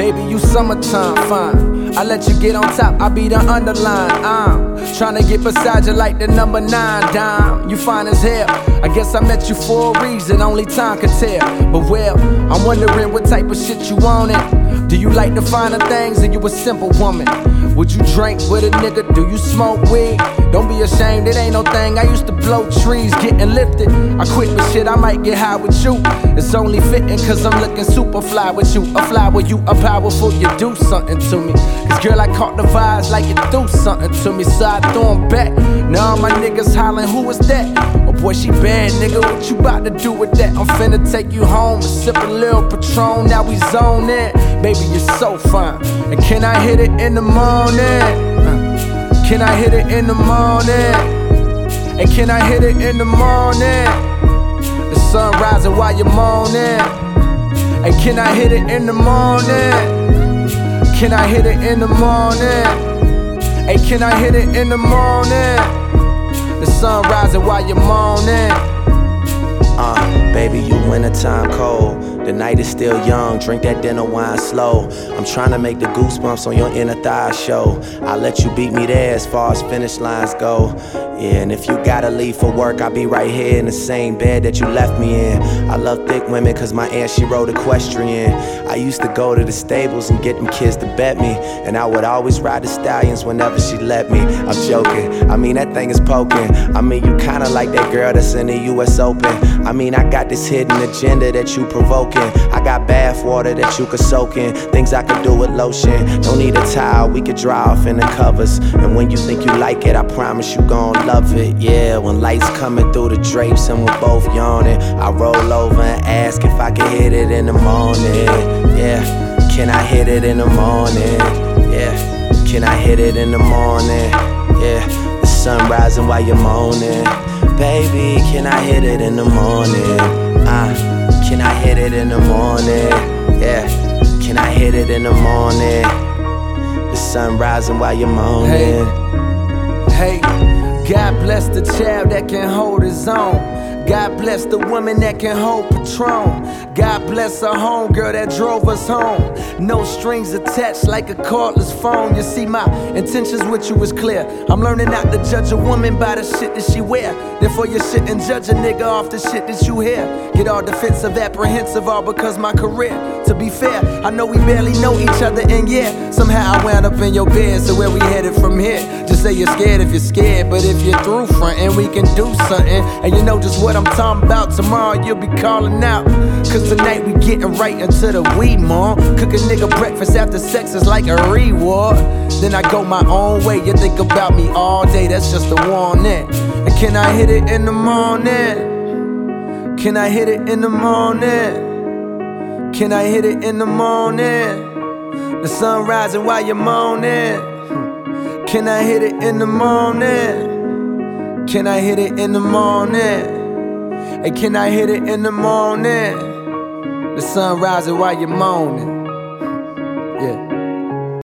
Baby, you summertime fine. I let you get on top, I be the underline. I'm tryna get beside you like the number 9 dime. You fine as hell, I guess I met you for a reason, only time can tell. But well, I'm wondering what type of shit you wanted. Do you like the finer things or you a simple woman? Would you drink with a nigga? Do you smoke weed? Don't be ashamed, it ain't no thing. I used to blow trees, getting lifted. I quit, but shit, I might get high with you. It's only fitting cause I'm looking super fly with you. A fly with you, a powerful, you do something to me. Cause girl, I caught the vibes like you do something to me. So I threw 'em back. Now all my niggas hollering, who is that? Oh boy, she bad, nigga, what you about to do with that? I'm finna take you home and sip a little Patron. Now we zone in. Baby, you're so fine. And can I hit it in the morning? Can I hit it in the morning? And can I hit it in the morning? The sun rising while you're moaning. And can I hit it in the morning? Can I hit it in the morning? Hey, can I hit it in the morning? The sun rising while you're moaning. Baby, you wintertime cold. The night is still young, drink that dinner wine slow. I'm tryna make the goosebumps on your inner thigh show. I'll let you beat me there as far as finish lines go. Yeah, and if you gotta leave for work, I'll be right here in the same bed that you left me in. I love thick women cause my aunt, she rode equestrian. I used to go to the stables and get them kids to bet me. And I would always ride the stallions whenever she let me. I'm joking, I mean that thing is poking. I mean you kinda like that girl that's in the US Open. I mean I got this hidden agenda that you provoking. I got bath water that you could soak in. Things I could do with lotion. Don't need a towel, we could dry off in the covers. And when you think you like it, I promise you gon' love it. Yeah, when lights coming through the drapes and we're both yawning, I roll over and ask if I can hit it in the morning. Yeah, can I hit it in the morning? Yeah, can I hit it in the morning? Yeah, the sun rising while you're moaning. Baby, can I hit it in the morning? Can I hit it in the morning? Yeah, can I hit it in the morning? The sun rising while you're moaning. Hey, God bless the child that can hold his own. God bless the woman that can hold Patron. God bless her homegirl that drove us home. No strings attached like a cordless phone. You see, my intentions with you is clear. I'm learning not to judge a woman by the shit that she wear. Therefore you shouldn't judge a nigga off the shit that you hear. Get all defensive, apprehensive, all because my career. To be fair, I know we barely know each other, and yeah, somehow I wound up in your bed. So where we headed from here? Just say you're scared if you're scared, but if you're through frontin', we can do something. And you know just what I'm talking about. Tomorrow you'll be calling out, cause tonight we getting right into the weed, mom. Cook a nigga breakfast after sex is like a reward. Then I go my own way, you think about me all day, that's just a warning. And can I hit it in the morning? Can I hit it in the morning? Can I hit it in the morning? The sun rising while you're moaning. Can I hit it in the morning? Can I hit it in the morning? Hey, can I hit it in the morning? The sun rising while you're moaning.